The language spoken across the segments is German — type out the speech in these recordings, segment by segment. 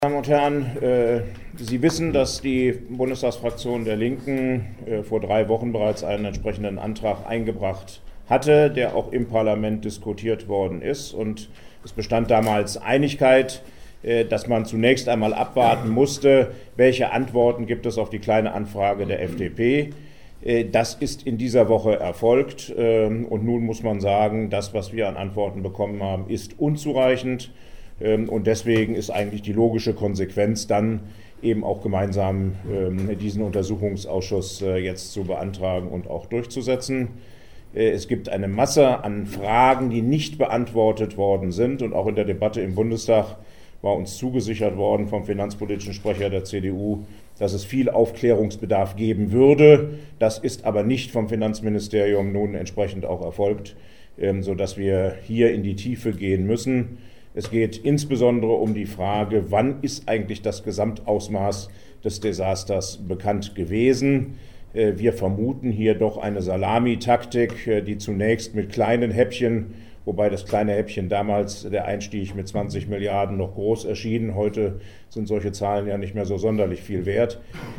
Meine Damen und Herren, Sie wissen, dass die Bundestagsfraktion der Linken vor 3 Wochen bereits einen entsprechenden Antrag eingebracht hatte, der auch im Parlament diskutiert worden ist. Und es bestand damals Einigkeit, dass man zunächst einmal abwarten musste, welche Antworten gibt es auf die Kleine Anfrage der FDP. Das ist in dieser Woche erfolgt. Und nun muss man sagen, das, was wir an Antworten bekommen haben, ist unzureichend. Und deswegen ist eigentlich die logische Konsequenz dann eben auch gemeinsam diesen Untersuchungsausschuss jetzt zu beantragen und auch durchzusetzen. Es gibt eine Masse an Fragen, die nicht beantwortet worden sind. Und auch in der Debatte im Bundestag war uns zugesichert worden vom finanzpolitischen Sprecher der CDU, dass es viel Aufklärungsbedarf geben würde. Das ist aber nicht vom Finanzministerium nun entsprechend auch erfolgt, sodass wir hier in die Tiefe gehen müssen. Es geht insbesondere um die Frage, wann ist eigentlich das Gesamtausmaß des Desasters bekannt gewesen. Wir vermuten hier doch eine Salamitaktik, die zunächst mit kleinen Häppchen, wobei das kleine Häppchen damals, der Einstieg mit 20 Milliarden, noch groß erschien. Heute sind solche Zahlen ja nicht mehr so sonderlich viel wert.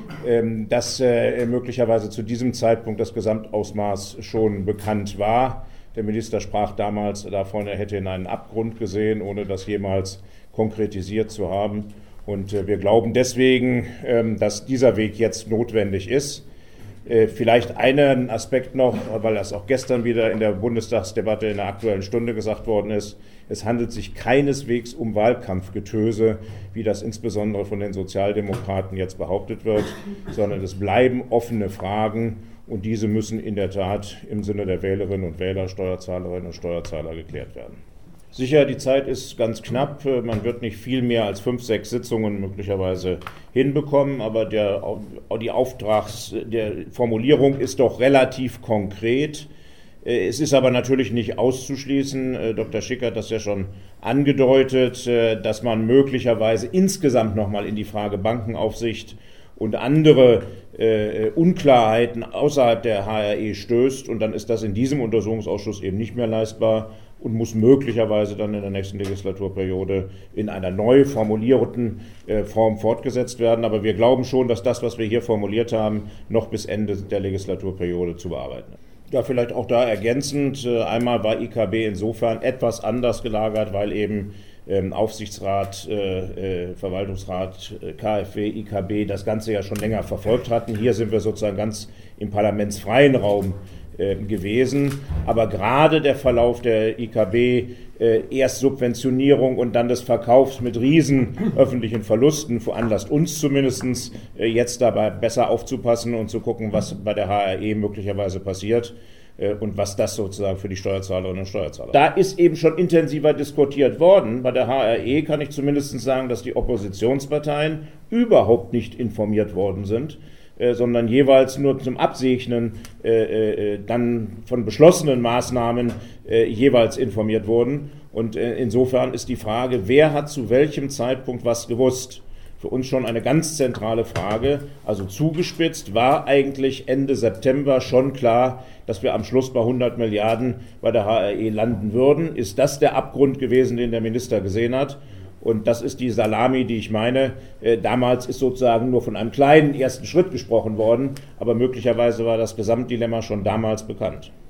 Dass möglicherweise zu diesem Zeitpunkt das Gesamtausmaß schon bekannt war. Der Minister sprach damals davon, er hätte in einen Abgrund gesehen, ohne das jemals konkretisiert zu haben. Und wir glauben deswegen, dass dieser Weg jetzt notwendig ist. Vielleicht einen Aspekt noch, weil das auch gestern wieder in der Bundestagsdebatte in der Aktuellen Stunde gesagt worden ist. Es handelt sich keineswegs um Wahlkampfgetöse, wie das insbesondere von den Sozialdemokraten jetzt behauptet wird, sondern es bleiben offene Fragen. Und diese müssen in der Tat im Sinne der Wählerinnen und Wähler, Steuerzahlerinnen und Steuerzahler geklärt werden. Sicher, die Zeit ist ganz knapp. Man wird nicht viel mehr als 5, 6 Sitzungen möglicherweise hinbekommen. Aber der Formulierung ist doch relativ konkret. Es ist aber natürlich nicht auszuschließen, Dr. Schick hat das ja schon angedeutet, dass man möglicherweise insgesamt nochmal in die Frage Bankenaufsicht und andere Unklarheiten außerhalb der HRE stößt. Und dann ist das in diesem Untersuchungsausschuss eben nicht mehr leistbar und muss möglicherweise dann in der nächsten Legislaturperiode in einer neu formulierten Form fortgesetzt werden. Aber wir glauben schon, dass das, was wir hier formuliert haben, noch bis Ende der Legislaturperiode zu bearbeiten ist. Ja, vielleicht auch da ergänzend. Einmal war IKB insofern etwas anders gelagert, weil eben Aufsichtsrat, Verwaltungsrat, KfW, IKB das Ganze ja schon länger verfolgt hatten. Hier sind wir sozusagen ganz im parlamentsfreien Raum gewesen. Aber gerade der Verlauf der IKB, erst Subventionierung und dann des Verkaufs mit riesen öffentlichen Verlusten, veranlasst uns zumindest jetzt dabei besser aufzupassen und zu gucken, was bei der HRE möglicherweise passiert. Und was das sozusagen für die Steuerzahlerinnen und Steuerzahler. Da ist eben schon intensiver diskutiert worden. Bei der HRE kann ich zumindest sagen, dass die Oppositionsparteien überhaupt nicht informiert worden sind, sondern jeweils nur zum Absegnen dann von beschlossenen Maßnahmen jeweils informiert wurden. Und insofern ist die Frage, wer hat zu welchem Zeitpunkt was gewusst, für uns schon eine ganz zentrale Frage. Also zugespitzt war eigentlich Ende September schon klar, dass wir am Schluss bei 100 Milliarden bei der HRE landen würden. Ist das der Abgrund gewesen, den der Minister gesehen hat? Und das ist die Salami, die ich meine. Damals ist sozusagen nur von einem kleinen ersten Schritt gesprochen worden, aber möglicherweise war das Gesamtdilemma schon damals bekannt.